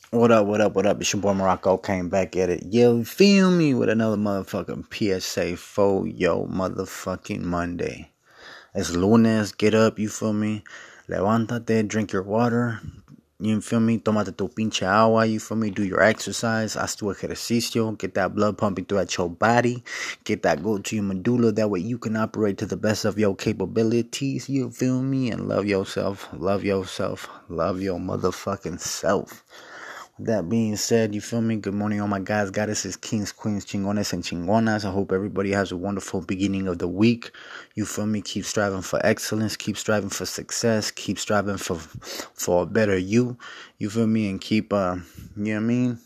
What up, what up, what up? It's your boy Morocco came back at it. You feel me? With another motherfucking PSA for yo motherfucking Monday. It's lunes, get up, you feel me? Levántate, drink your water. You feel me? Tómate tu pinche agua, you feel me? Do your exercise, haz tu ejercicio, get that blood pumping throughout your body, get that go to your medulla, that way you can operate to the best of your capabilities, you feel me? And love yourself, love your motherfucking self. That being said, you feel me? Good morning, all my guys, goddesses, kings, queens, chingones, and chingonas. I hope everybody has a wonderful beginning of the week. You feel me? Keep striving for excellence. Keep striving for success. Keep striving for a better you. You feel me? And keep, you know what I mean?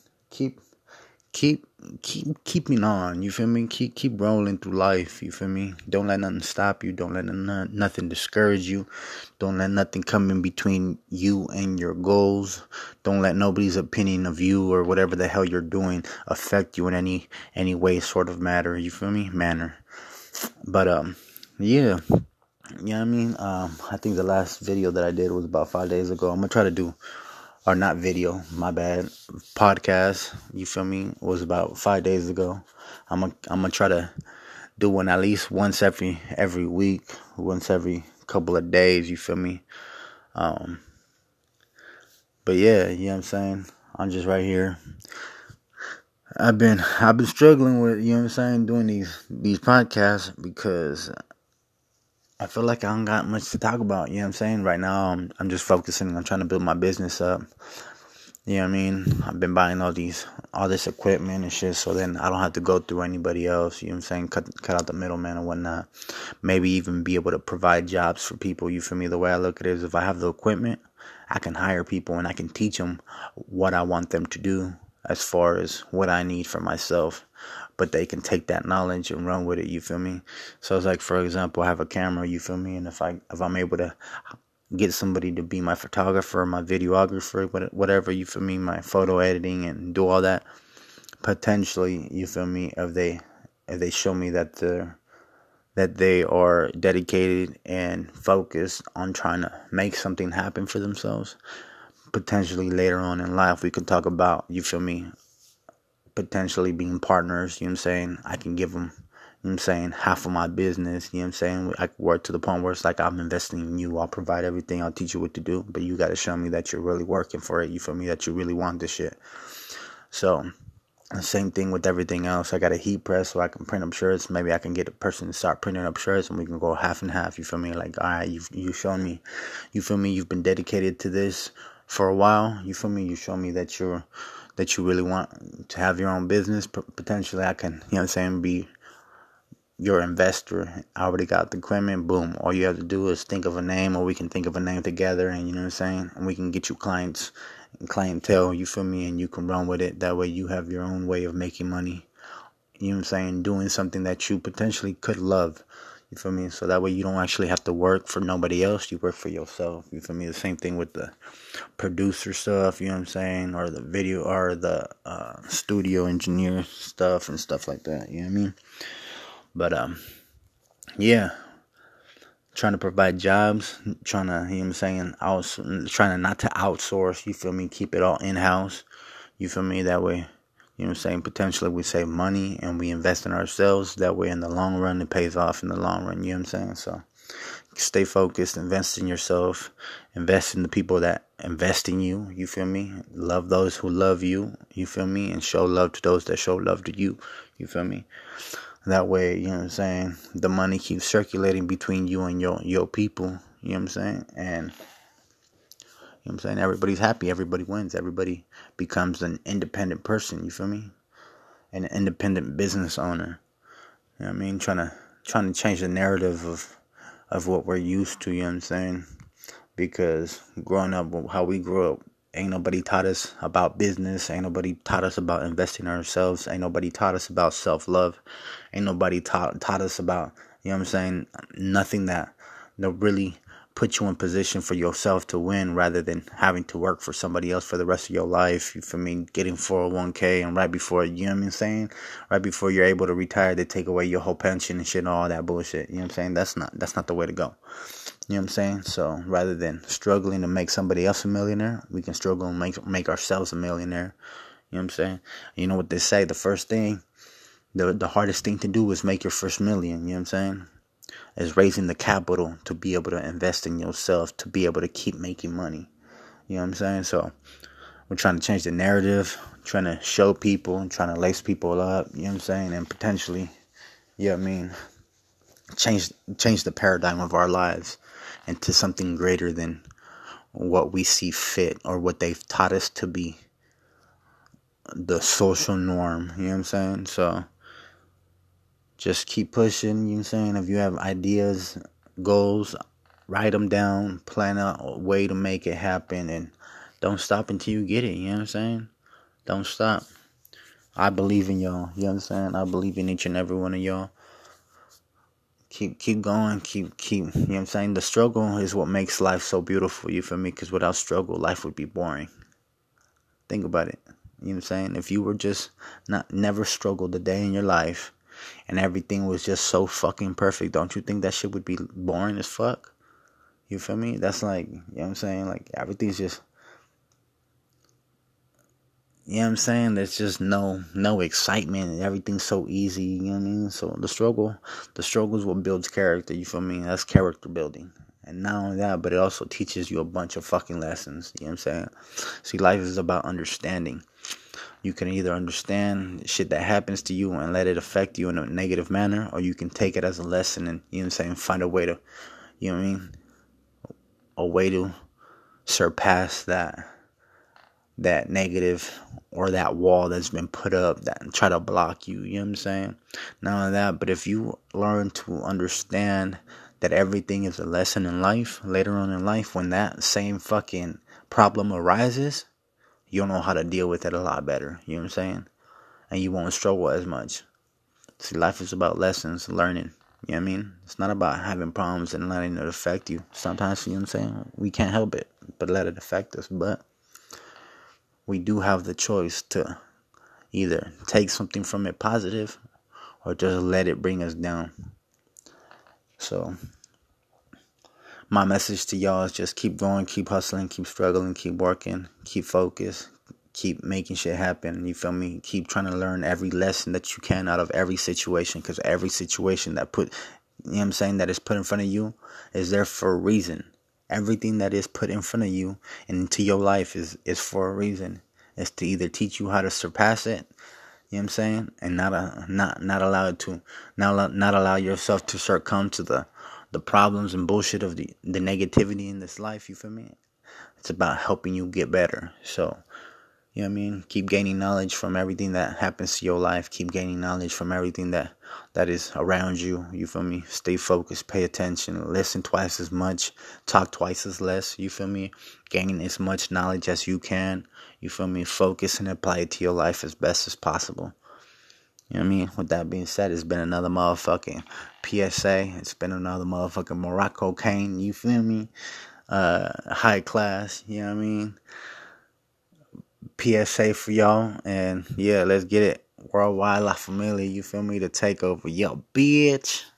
Keeping on, you feel me? Keep rolling through life, you feel me? Don't let nothing stop you. Don't let nothing discourage you. Don't let nothing come in between you and your goals. Don't let nobody's opinion of you or whatever the hell you're doing affect you in any way, sort of manner, you feel me? But yeah. You know what I mean? I think the last video that I did was about 5 days ago. I'm gonna try to do, or not video, my bad, podcast, you feel me, was about 5 days ago. I'm gonna try to do one at least once every week, once every couple of days, you feel me? But yeah, you know what I'm saying? I'm just right here. I've been struggling with, you know what I'm saying, doing these podcasts because I feel like I don't got much to talk about, you know what I'm saying? Right now, I'm just focusing on trying to build my business up. You know what I mean? I've been buying all this equipment and shit, so then I don't have to go through anybody else, you know what I'm saying? Cut out the middleman and whatnot. Maybe even be able to provide jobs for people, you feel me? The way I look at it is, if I have the equipment, I can hire people and I can teach them what I want them to do as far as what I need for myself. But they can take that knowledge and run with it, you feel me? So it's like, for example, I have a camera, you feel me? And if I'm able to get somebody to be my photographer, my videographer, whatever, you feel me, my photo editing and do all that, potentially, you feel me, if they show me that they are dedicated and focused on trying to make something happen for themselves, potentially later on in life we could talk about, you feel me, potentially being partners, you know what I'm saying? I can give them, you know what I'm saying, half of my business, you know what I'm saying? I can work to the point where it's like, I'm investing in you. I'll provide everything. I'll teach you what to do. But you got to show me that you're really working for it. You feel me? That you really want this shit. So, the same thing with everything else. I got a heat press so I can print up shirts. Maybe I can get a person to start printing up shirts and we can go half and half. You feel me? Like, all right, you shown me. You feel me? You've been dedicated to this for a while. You feel me? You show me that you really want to have your own business. Potentially, I can, you know what I'm saying, be your investor. I already got the equipment. Boom. All you have to do is think of a name, or we can think of a name together, and you know what I'm saying? And we can get you clients and clientele, you feel me? And you can run with it. That way you have your own way of making money. You know what I'm saying? Doing something that you potentially could love. You feel me? So that way you don't actually have to work for nobody else. You work for yourself. You feel me? The same thing with the producer stuff, you know what I'm saying? Or the video, or the studio engineer stuff and stuff like that. You know what I mean? But, yeah. Trying to provide jobs. Trying to, you know what I'm saying? Trying to not to outsource. You feel me? Keep it all in-house. You feel me? That way, you know what I'm saying, potentially we save money and we invest in ourselves. That way in the long run, it pays off in the long run. You know what I'm saying? So stay focused, invest in yourself, invest in the people that invest in you. You feel me? Love those who love you. You feel me? And show love to those that show love to you. You feel me? That way, you know what I'm saying, the money keeps circulating between you and your people. You know what I'm saying? And you know what I'm saying? Everybody's happy. Everybody wins. Everybody becomes an independent person. You feel me? An independent business owner. You know what I mean? Trying to change the narrative of what we're used to. You know what I'm saying? Because growing up, how we grew up, ain't nobody taught us about business. Ain't nobody taught us about investing in ourselves. Ain't nobody taught us about self-love. Ain't nobody taught us about, you know what I'm saying, nothing that really put you in position for yourself to win, rather than having to work for somebody else for the rest of your life. You feel me? Getting 401k, and right before, you know what I'm saying, right before you're able to retire, they take away your whole pension and shit and all that bullshit. You know what I'm saying? That's not the way to go. You know what I'm saying? So rather than struggling to make somebody else a millionaire, we can struggle and make ourselves a millionaire. You know what I'm saying? You know what they say, the first thing, the hardest thing to do is make your first million. You know what I'm saying? Is raising the capital to be able to invest in yourself, to be able to keep making money. You know what I'm saying? So we're trying to change the narrative, trying to show people, trying to lace people up, you know what I'm saying? And potentially, change the paradigm of our lives into something greater than what we see fit or what they've taught us to be the social norm. You know what I'm saying? So just keep pushing. You know what I'm saying? If you have ideas, goals, write them down, plan out a way to make it happen, and don't stop until you get it. You know what I'm saying? Don't stop. I believe in y'all. You know what I'm saying? I believe in each and every one of y'all. Keep going. Keep. You know what I'm saying? The struggle is what makes life so beautiful. You feel me? Because without struggle, life would be boring. Think about it. You know what I'm saying? If you were just never struggled a day in your life and everything was just so fucking perfect, don't you think that shit would be boring as fuck? You feel me? That's like, you know what I'm saying? Like, everything's just, you know what I'm saying? There's just no excitement and everything's so easy, you know what I mean? So the struggle is what builds character, you feel me? That's character building. And not only that, but it also teaches you a bunch of fucking lessons, you know what I'm saying? See, life is about understanding. You can either understand shit that happens to you and let it affect you in a negative manner, or you can take it as a lesson and, you know what I'm saying, find a way to, you know what I mean? A way to surpass that negative or that wall that's been put up that try to block you. You know what I'm saying? Not only that, but if you learn to understand that everything is a lesson in life, later on in life, when that same fucking problem arises, you'll know how to deal with it a lot better. You know what I'm saying? And you won't struggle as much. See, life is about lessons, learning. You know what I mean? It's not about having problems and letting it affect you. Sometimes, you know what I'm saying? We can't help it, but let it affect us. But we do have the choice to either take something from it positive or just let it bring us down. So my message to y'all is just keep going, keep hustling, keep struggling, keep working, keep focused, keep making shit happen. You feel me? Keep trying to learn every lesson that you can out of every situation, because every situation that you know what I'm saying, that is put in front of you is there for a reason. Everything that is put in front of you and into your life is for a reason. It's to either teach you how to surpass it, you know what I'm saying, and not allow it to not allow yourself to succumb to the problems and bullshit of the negativity in this life. You feel me? It's about helping you get better. So, you know what I mean? Keep gaining knowledge from everything that happens to your life. Keep gaining knowledge from everything that is around you. You feel me? Stay focused. Pay attention. Listen twice as much. Talk twice as less. You feel me? Gain as much knowledge as you can. You feel me? Focus and apply it to your life as best as possible. You know what I mean? With that being said, it's been another motherfucking PSA. It's been another motherfucking Morocco cane. You feel me? High class. You know what I mean? PSA for y'all. And yeah, let's get it. Worldwide La Familia. You feel me? The takeover. Yo, bitch.